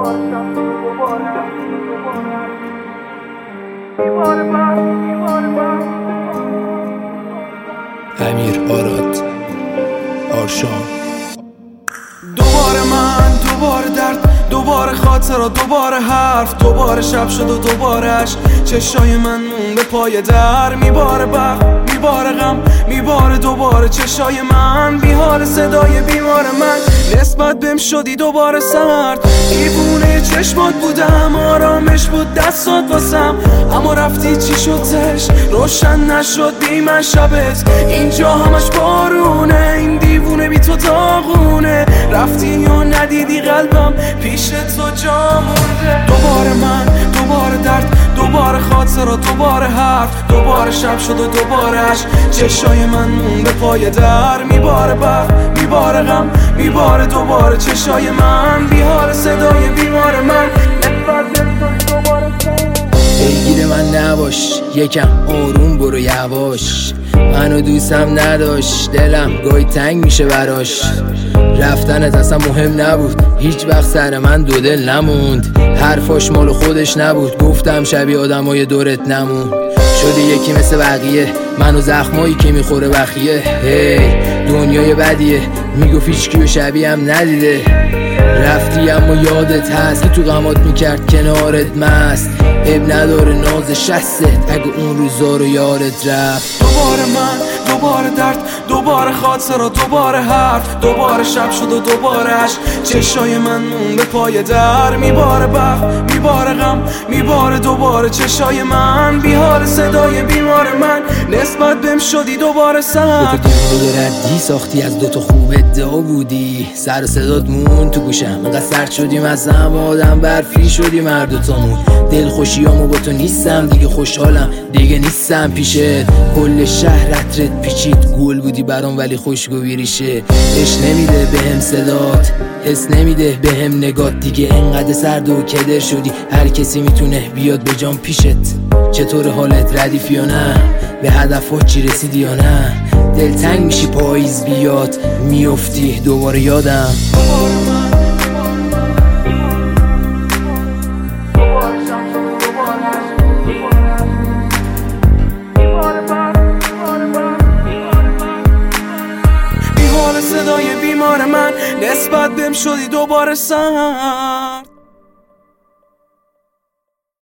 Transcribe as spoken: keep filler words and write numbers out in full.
امیر آراد آرشان. دوباره من، دوباره درد، دوباره خاطرات، دوباره حرف، دوباره شب شد و دوبارهش چشای من مون به پای در. میباره برق، میباره غم، میباره دوباره چشای من، بیحال صدای بیمار من. نسبت بهم شدی دوباره سرد، دیوونه چشمات بودم، آرامش بود دستات واسم، اما رفتی چی شد زش روشن نشد بی من شبت. اینجا همش بارونه، این دیوونه بی تو داغونه، رفتی یا ندیدی قلبم پیش تو جا مونده. دوباره من، دوباره درد، دوباره خاطرات، دوباره حرف، دوباره شب شد و دوبارهش چشای من مون به پای در. میباره برق، میباره غم، میباره دوباره چشای من، بیحال صدای بیمار من. پیگیر من نباش، یکم آروم برو یواش، منو دوستم نداشت، دلم گاهی تنگ میشه براش. رفتنت اصلا مهم نبود، هیچ وقت سر من دو دل نموند، حرفاش مال خودش نبود، گفتم شبیه آدمای دورت نمون. شدی یکی مثل بقیه، منو زخمایی که میخوره بخیه. هی دنیای بدیه، میگفت هیچ کیو شبیه هم ندیده. رفتی اما یادت هست که تو غمات میکرد کنارت مست، عیب نداره ناز شست اگه اون روزا رو یادت رفت. دوباره من، دوباره درد، دوباره خاطرات، دوباره حرف، دوباره شب شد و دوبارهش چشای من مون به پای در. میباره برق، میباره غم، میباره دوباره چشای من، بیحال صدای بیمار من. نسبت بهم شدی دوباره سرد، دوتا ردی ساختی از دوتا خوب ادعا بودی، سر صدات مون تو گوشم، انقدر سرد شدیم از هم آدم برفی شدیم هر دوتامون. دل خوشیامو با تو نیستم دیگه، خوشحالم دیگه نیستم پیشت. کل شهر عطرت پیچید، گل بودی برام ولی خوشگو ریشه. اش نمیده بهم صدات، حس نمیده بهم نگات، دیگه انقدر سرد و کدر شدی هر کسی میتونه بیاد به جام پیشت. چطور حالت، ردیف یا نه؟ به هدفات چی رسیدی یا نه؟ دلتنگ میشی پاییز بیاد، میافتی دوباره یادم. بیحال صدای بیمار من، نسبت بهم شدی دوباره سرد.